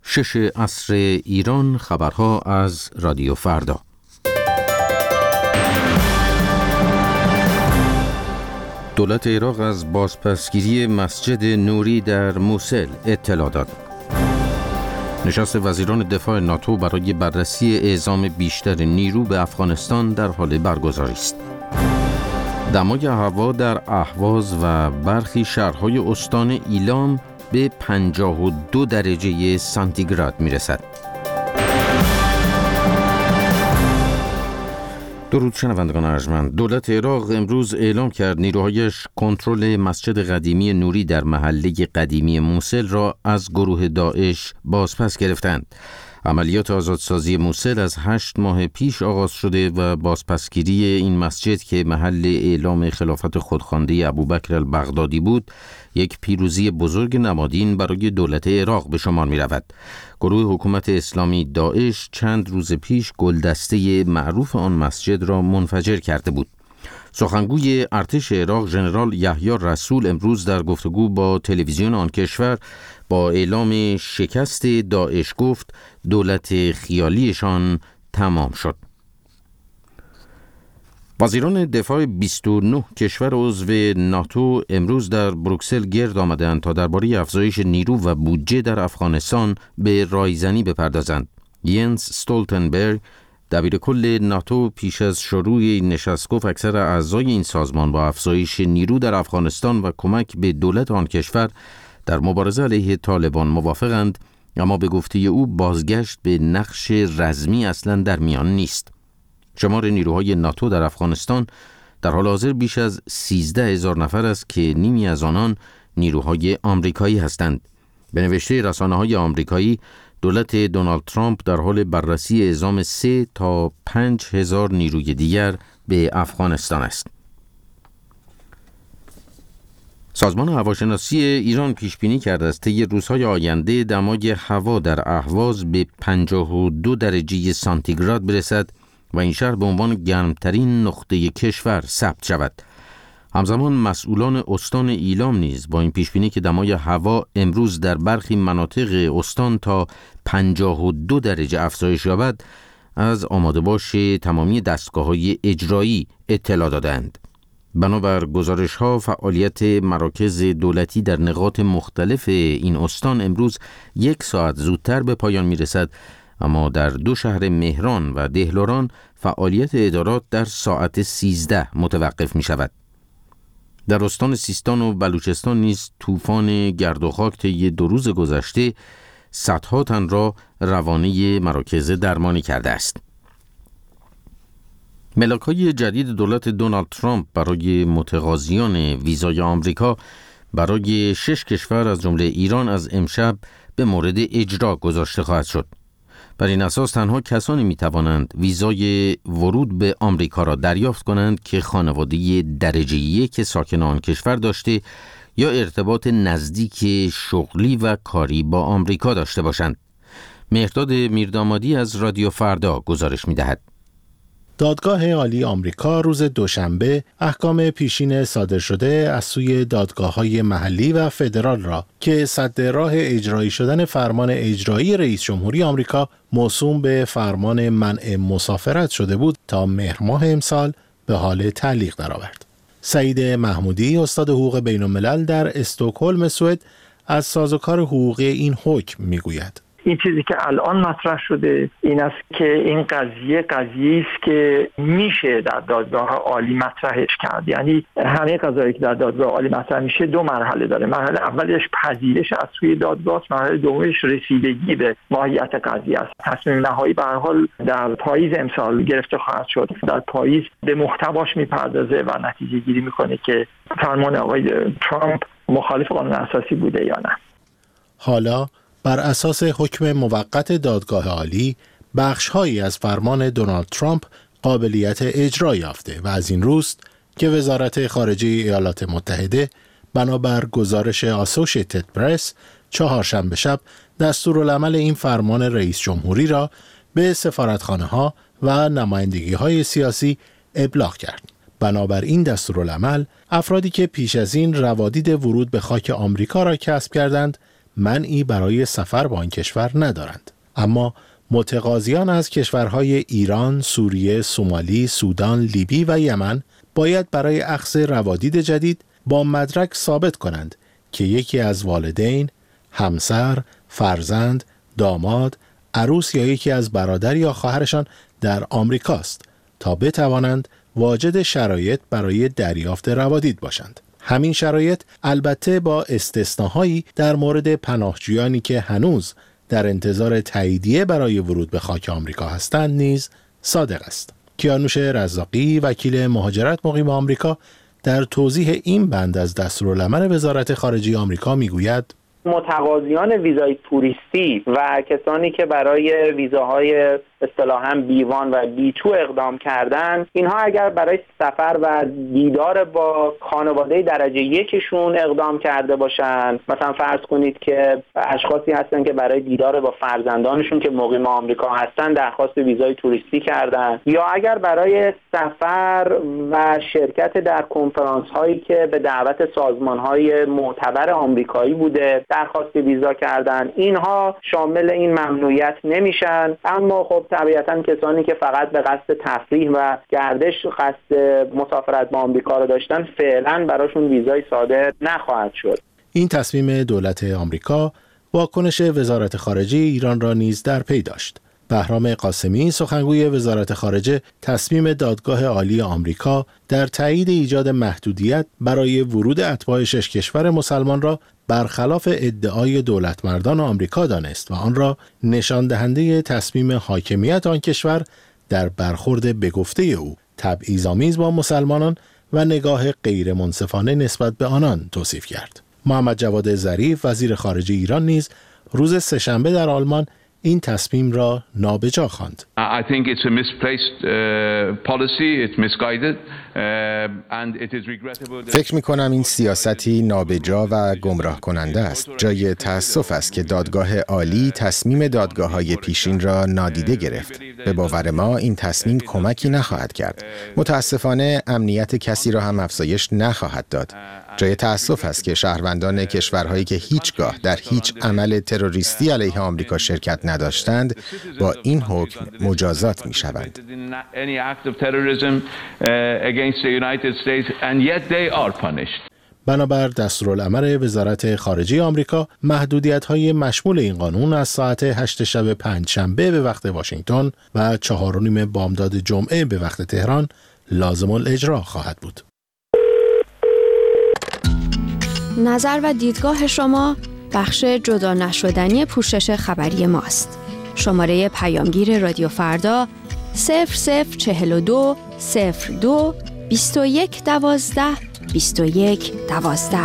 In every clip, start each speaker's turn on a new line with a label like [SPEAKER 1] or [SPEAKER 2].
[SPEAKER 1] 6 عصر ایران. خبرها از رادیو فردا. دولت عراق از بازپسگیری مسجد نوری در موصل اطلاع داد. نشست وزیران دفاع ناتو برای بررسی اعزام بیشتر نیرو به افغانستان در حال برگزاری است. دمای هوا در اهواز و برخی شهرهای استان ایلام به 52 درجه سانتیگراد میرسد. درود شنوندگان ارجمند. دولت عراق امروز اعلام کرد نیروهایش کنترل مسجد قدیمی نوری در محله قدیمی موصل را از گروه داعش بازپس گرفتند. عملیات آزادسازی موصل از 8 ماه پیش آغاز شده و بازپسگیری این مسجد که محل اعلام خلافت خودخوانده ابوبکر البغدادی بود، یک پیروزی بزرگ نمادین برای دولت عراق به شمار می رود. گروه حکومت اسلامی داعش چند روز پیش گلدسته معروف آن مسجد را منفجر کرده بود. سخنگوی ارتش عراق ژنرال یحیی رسول امروز در گفتگو با تلویزیون آن کشور با اعلام شکست داعش گفت دولت خیالیشان تمام شد. وزیران دفاع 29 کشور عضو ناتو امروز در بروکسل گرد آمدند تا درباره افزایش نیرو و بودجه در افغانستان به رایزنی بپردازند. ینس استولتنبرگ دبیر کل ناتو پیش از شروع این نشست گفت اکثر اعضای این سازمان با افزایش نیرو در افغانستان و کمک به دولت آن کشور در مبارزه علیه طالبان موافقند، اما به گفته او بازگشت به نقش رزمی اصلا در میان نیست. شمار نیروهای ناتو در افغانستان در حال حاضر بیش از 13,000 نفر است که نیمی از آنان نیروهای آمریکایی هستند. به نوشته رسانه‌های آمریکایی، دولت دونالد ترامپ در حال بررسی اعزام 3 تا 5,000 نیروی دیگر به افغانستان است. سازمان هواشناسی ایران پیش بینی کرده است طی روزهای آینده دمای هوا در اهواز به 52 درجه سانتیگراد برسد و این شهر به عنوان گرمترین نقطه کشور ثبت شود. همزمان مسئولان استان ایلام نیز با این پیش بینی که دمای هوا امروز در برخی مناطق استان تا 52 درجه افزایش یابد، از آماده باش تمامی دستگاه‌های اجرایی اطلاع دادند. بنابر گزارش‌ها فعالیت مراکز دولتی در نقاط مختلف این استان امروز 1 ساعت زودتر به پایان می‌رسد، اما در 2 شهر مهران و دهلوران فعالیت ادارات در ساعت 13 متوقف می‌شود. در استان سیستان و بلوچستان نیز طوفان گرد و خاک طی 2 روز گذشته صدها تن را روانه مراکز درمانی کرده است. ملاک‌های جدید دولت دونالد ترامپ برای متقاضیان ویزای آمریکا برای 6 کشور از جمله ایران از امشب به مورد اجرا گذاشته خواهد شد. بر این اساس تنها کسانی می‌توانند ویزای ورود به آمریکا را دریافت کنند که خانواده درجه 1 ساکن آن کشور داشته یا ارتباط نزدیک شغلی و کاری با آمریکا داشته باشند. مهرداد میردامادی از رادیو فردا گزارش می‌دهد.
[SPEAKER 2] دادگاه عالی آمریکا روز دوشنبه احکام پیشین صادر شده از سوی دادگاه‌های محلی و فدرال را که سد راه اجرایی شدن فرمان اجرایی رئیس جمهوری آمریکا موسوم به فرمان منع مسافرت شده بود تا مهر ماه امسال به حال تعلیق درآورد. سعید محمودی استاد حقوق بین‌الملل در استکهلم سوئد از سازوکار حقوقی این حکم میگوید.
[SPEAKER 3] این چیزی که الان مطرح شده این است که این قضیه است که میشه در دادگاه عالی مطرحش کرد. یعنی همه قضایی که در دادگاه عالی مطرح میشه 2 مرحله داره. مرحله اولش پذیرش از سوی دادگاه، مرحله دومش رسیدگی به ماهیت قضیه است. تصمیم نهایی به هر حال در پاییز امسال گرفته خواهد شد. در پاییز به محتواش میپردازه و نتیجه گیری میکنه که فرمان آقای ترامپ مخالف قانون اساسی بوده یا نه.
[SPEAKER 2] حالا بر اساس حکم موقت دادگاه عالی، بخش‌هایی از فرمان دونالد ترامپ قابلیت اجرا یافته و از این روست که وزارت خارجه ایالات متحده بنابر گزارش آسوشیتد پرس چهارشنبه شب دستورالعمل این فرمان رئیس جمهوری را به سفارتخانه‌ها و نمایندگی‌های سیاسی ابلاغ کرد. بنابر این دستورالعمل، افرادی که پیش از این روادید ورود به خاک آمریکا را کسب کردند، منعی برای سفر به آن کشور ندارند. اما متقاضیان از کشورهای ایران، سوریه، سومالی، سودان، لیبی و یمن باید برای اخذ روادید جدید با مدرک ثابت کنند که یکی از والدین، همسر، فرزند، داماد، عروس یا یکی از برادر یا خواهرشان در آمریکاست تا بتوانند واجد شرایط برای دریافت روادید باشند. همین شرایط البته با استثناهایی در مورد پناهجویانی که هنوز در انتظار تاییدیه برای ورود به خاک آمریکا هستند نیز صادق است. کیانوش رزاقی، وکیل مهاجرت مقیم آمریکا، در توضیح این بند از دستورالعمل وزارت خارجه آمریکا میگوید
[SPEAKER 4] متقاضیان ویزای توریستی و کسانی که برای ویزاهای اصطلاحاً B1 و B2 اقدام کردن، اینها اگر برای سفر و دیدار با خانواده درجه یکشون اقدام کرده باشن، مثلا فرض کنید که اشخاصی هستن که برای دیدار با فرزندانشون که مقیم آمریکا هستن درخواست ویزای توریستی کردن، یا اگر برای سفر و شرکت در کنفرانس هایی که به دعوت سازمان های معتبر آمریکایی بوده درخواست ویزا کردن، اینها شامل این ممنوعیت نمیشن. اما خب طبیعتاً کسانی که فقط به قصد تفریح و گردش قصد مسافرت با آمریکا رو داشتن فعلاً براشون ویزای صادر نخواهد شد.
[SPEAKER 2] این تصمیم دولت آمریکا واکنش وزارت خارجه ایران را نیز در پی داشت. بهرام قاسمی، سخنگوی وزارت خارجه، تصمیم دادگاه عالی آمریکا در تایید ایجاد محدودیت برای ورود اتباع 6 کشور مسلمان را برخلاف ادعای دولتمردان آمریکا دانست و آن را نشان دهنده تصمیم حاکمیت آن کشور در برخورد به گفته او تبعیض‌آمیز با مسلمانان و نگاه غیر منصفانه نسبت به آنان توصیف کرد. محمد جواد ظریف، وزیر خارجه ایران، نیز روز سه‌شنبه در آلمان این تصمیم را نابجا خواند.
[SPEAKER 5] I think it's a misplaced policy, it's misguided and it is regrettable.
[SPEAKER 6] فکر می‌کنم این سیاستی نابجا و گمراه کننده است. جای تأسف است که دادگاه عالی تصمیم دادگاه‌های پیشین را نادیده گرفت. به باور ما این تصمیم کمکی نخواهد کرد. متأسفانه امنیت کسی را هم افزایش نخواهد داد. جای تأسف است که شهروندان کشورهایی که هیچگاه در هیچ عمل تروریستی علیه آمریکا شرکت نداشتند با این حکم مجازات می‌شوند.
[SPEAKER 2] بنابر دستورالعمل وزارت خارجه آمریکا، محدودیت‌های مشمول این قانون از ساعت 8 شب پنجشنبه به وقت واشنگتن و 4:30 بامداد جمعه به وقت تهران لازم الاجرا خواهد بود.
[SPEAKER 7] نظر و دیدگاه شما بخش جدا نشدنی پوشش خبری ماست. شماره پیامگیر رادیو فردا 0042 02 21 12 21 12.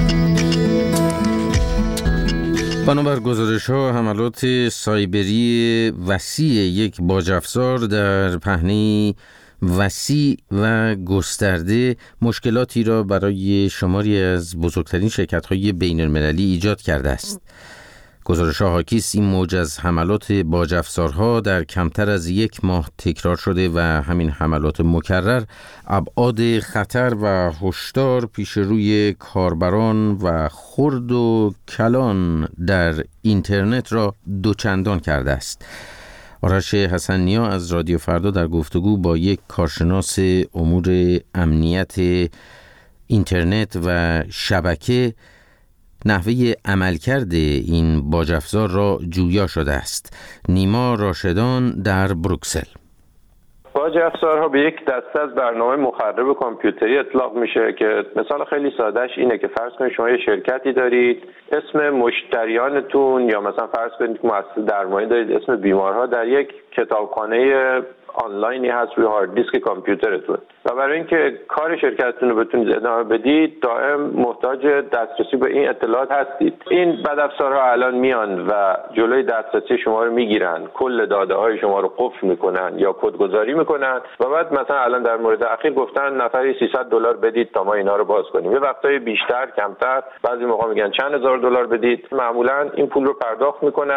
[SPEAKER 1] بنابر گزارش‌ها، حملات سایبری وسیع یک باج‌افزار در پهنه وسیع و گسترده مشکلاتی را برای شماری از بزرگترین شرکت‌های بین‌المللی ایجاد کرده است. گزارش‌ها حاکی است این موج از حملات باج‌افزارها در کمتر از 1 ماه تکرار شده و همین حملات مکرر ابعاد خطر و هشدار پیش روی کاربران و خرد و کلان در اینترنت را دوچندان کرده است. آرش حسن‌نیا از رادیو فردا در گفتگو با یک کارشناس امور امنیت اینترنت و شبکه نحوه عملکرد این باج‌افزار را جویا شده است. نیما راشدان در بروکسل.
[SPEAKER 8] باج‌افزارها به یک دسته از برنامه مخرب کامپیوتری اطلاق میشه که مثال خیلی سادهش اینه که فرض کنید شما یه شرکتی دارید، اسم مشتریانتون یا مثلا فرض کنید مؤسسه درمانی دارید، اسم بیمارها در یک کتابخانه آنلاینی هست روی هارد دیسک کامپیوترتون و برای اینکه کار شرکتتون رو بتونید ادامه بدید دائم محتاج دسترسی به این اطلاعات هستید. این بدافزارها الان میان و جلوی دسترسی شما رو میگیرن، کل داده های شما رو قفل میکنن یا کدگذاری میکنن و بعد مثلا الان در مورد اخیر گفتن نفری $300 بدید تا ما اینا رو باز کنیم. یه وقتای بیشتر، کمتر، بعضی موقع میگن چند هزار دلار بدید. معمولا این پول رو پرداخت میکنن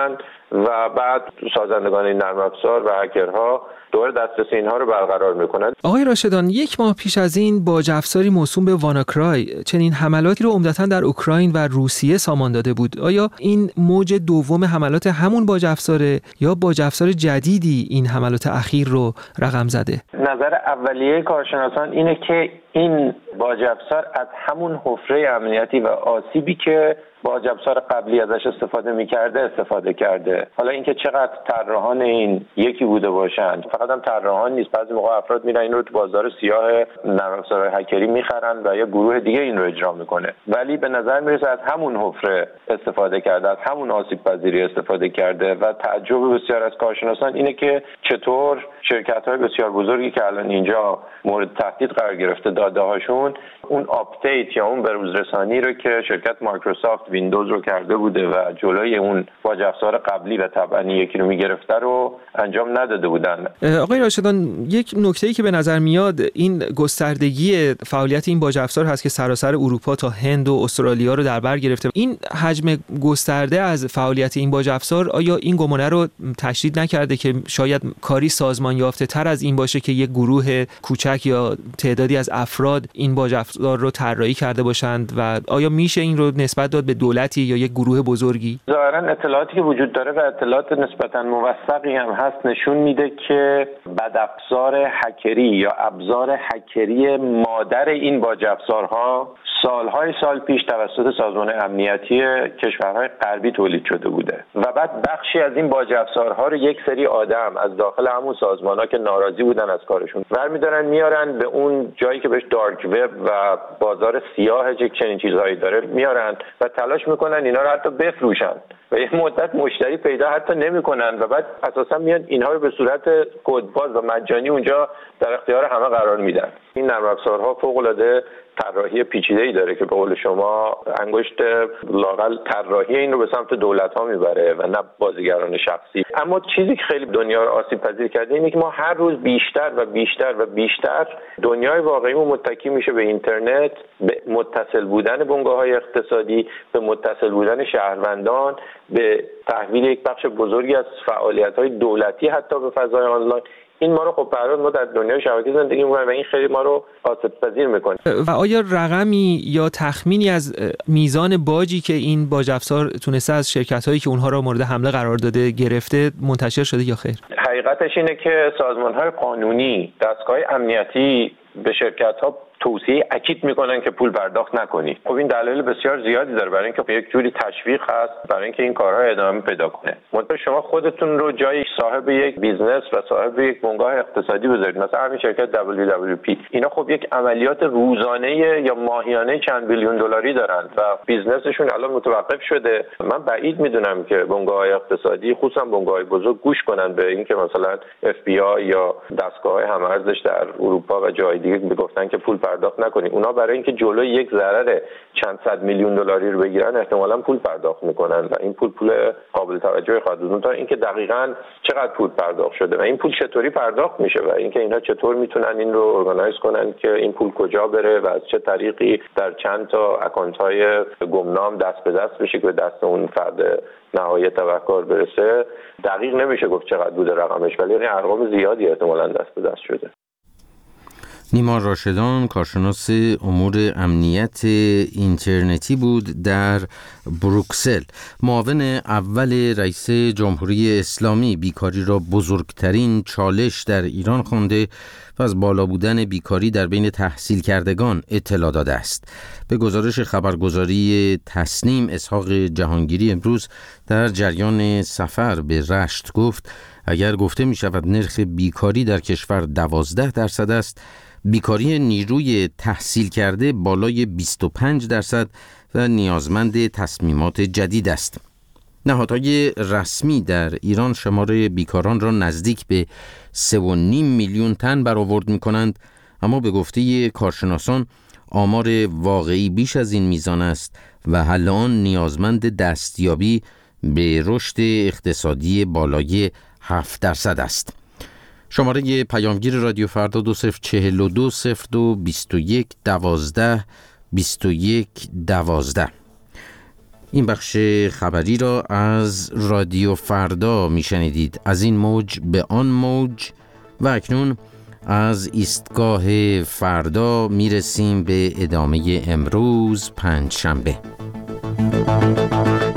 [SPEAKER 8] و بعد سازندگان این نرم افزار و هکرها دور دسترسی اینها رو برقرار میکنند.
[SPEAKER 9] آقای راشدان، 1 ماه پیش از این باج افزاری موسوم به واناکرای چنین حملاتی رو عمدتاً در اوکراین و روسیه سامان داده بود. آیا این موج دوم حملات همون باج افزاره یا باج افزار جدیدی این حملات اخیر رو رقم زده؟
[SPEAKER 8] نظر اولیه کارشناسان اینه که این باج افزار از همون حفره امنیتی و آسیبی که باج افزار قبلی ازش استفاده کرده. حالا اینکه چقدر طراحان این یکی بوده باشند، فقط هم طراحان نیست، بعضی موقع افراد میرن این رو تو بازار سیاه نرم افزارهای هکری میخرن و یا گروه دیگه این رو اجرا میکنه، ولی به نظر میرسه از همون حفره استفاده کرده، از همون آسیب پذیری استفاده کرده و تعجب بسیار از کارشناسان اینه که چطور شرکت‌های بسیار بزرگی که الان اینجا مورد تهدید قرار گرفته داده‌هاشون اون آپدیت یا اون بروزرسانی رو که شرکت مایکروسافت ویندوز رو کرده بوده و جلوی اون باج افزار قبلی و تبعی یکی رو میگرفته رو انجام نداده بودن.
[SPEAKER 9] آقای راشدان، یک نکته‌ای که به نظر میاد این گستردگی فعالیت این باج افزار هست که سراسر اروپا تا هند و استرالیا رو در بر گرفته. این حجم گسترده از فعالیت این باج افزار آیا این گمانه رو تشدید نکرده که شاید کاری سازمان یافته تر از این باشه که یک گروه کوچک یا تعدادی از افراد این باج افزار رو طراحی کرده باشند و آیا میشه این رو نسبت داد به دولتی یا یک گروه بزرگی؟
[SPEAKER 8] ظاهرا اطلاعاتی که وجود داره و اطلاعات نسبتا موثقی هم هست نشون میده که بدافزار هکری یا ابزار هکری مادر این باج افزارها سال پیش توسط سازمان امنیتی کشورهای غربی تولید شده بوده و بعد بخشی از این باج افزارها رو یک سری آدم از داخل همون سازمان‌ها که ناراضی بودن از کارشون برمی‌دارن میارن به اون جایی که بهش دارک وب و بازار سیاه چنین چیزهایی داره میارن و تلاش میکنن اینا رو حتی بفروشن و یه مدت مشتری پیدا حتی نمیکنن و بعد اساسا میان اینها رو به صورت کدباز و مجانی اونجا در اختیار همه قرار میدن. این نرم افزارها فوق‌العاده طراحی پیچیده‌ای داره که به قول شما انگشت لااقل طراحی این رو به سمت دولت‌ها میبره و نه بازیگران شخصی. اما چیزی که خیلی دنیا رو آسیب پذیر کرده اینه که ما هر روز بیشتر و بیشتر و بیشتر دنیای واقعیمون متکی میشه به اینترنت، به متصل بودن بنگاه‌های اقتصادی، به متصل بودن شهروندان، به تحویل یک بخش بزرگی از فعالیت‌های دولتی حتی به فضای آنلاین. این ما رو خب برای ما در دنیای شبکه زندگی می‌کنیم و این خیلی ما رو آسیب پذیر می‌کنه.
[SPEAKER 9] و آیا رقمی یا تخمینی از میزان باجی که این باج افزار تونسته از شرکت‌هایی که اونها را مورد حمله قرار داده گرفته منتشر شده یا خیر؟
[SPEAKER 8] حقیقتش اینه که سازمان‌های قانونی، دستگاه امنیتی به شرکت‌ها توصیه اکید میکنن که پول پرداخت نکنید. خب این دلایل بسیار زیادی داره برای اینکه یک جوری تشویق هست برای اینکه این کارها ادامه پیدا کنه. مثلا شما خودتون رو جای صاحب یک بیزنس و صاحب یک بنگاه اقتصادی بذارید، مثلا همین شرکت WWP، اینا خب یک عملیات روزانه یا ماهیانه چند بیلیون دلاری دارن و بیزنسشون الان متوقف شده. من بعید میدونم که بنگاه‌های اقتصادی خصوصا بنگاه‌های بزرگ گوش کنن به اینکه مثلا FBI یا دستگاه‌های هم‌ارزش در اروپا و جای دیگه میگفتن که پول پرداخت نکنید. اونا برای اینکه جلوی یک ضرر چند صد میلیون دلاری رو بگیرن احتمالاً پول پرداخت میکنن و این پول قابل توجهی خواهد بود. تا اینکه دقیقاً چقدر پول پرداخت شده و این پول چطوری پرداخت میشه و اینکه اینا چطور میتونن این رو ارگانایز کنن که این پول کجا بره و از چه طریقی در چند تا اکانت‌های گمنام دست به دست بشه که به دست اون فرد نهایی تبهکار برسه. دقیق نمیشه گفت چقدر بوده رقمش، ولی ارقام زیادی احتمالاً دست به دست شده.
[SPEAKER 1] نیما راشدان، کارشناس امور امنیت اینترنتی بود در بروکسل. معاون اول رئیس جمهوری اسلامی بیکاری را بزرگترین چالش در ایران خوانده و از بالا بودن بیکاری در بین تحصیل کردگان اطلاع داده است. به گزارش خبرگزاری تسنیم، اسحاق جهانگیری امروز در جریان سفر به رشت گفت اگر گفته می شود نرخ بیکاری در کشور 12% است، بیکاری نیروی تحصیل کرده بالای 25% و نیازمند تصمیمات جدید است. نهادهای رسمی در ایران شماره بیکاران را نزدیک به 3.5 میلیون تن برآورد می‌کنند، اما به گفته کارشناسان آمار واقعی بیش از این میزان است و الان نیازمند دستیابی به رشد اقتصادی بالای 7% است. شماره پیامگیر رادیو فردا 2042 02 21 12 21 12. این بخش خبری را از رادیو فردا میشنیدید، از این موج به آن موج. و اکنون از ایستگاه فردا میرسیم به ادامه امروز پنجشنبه.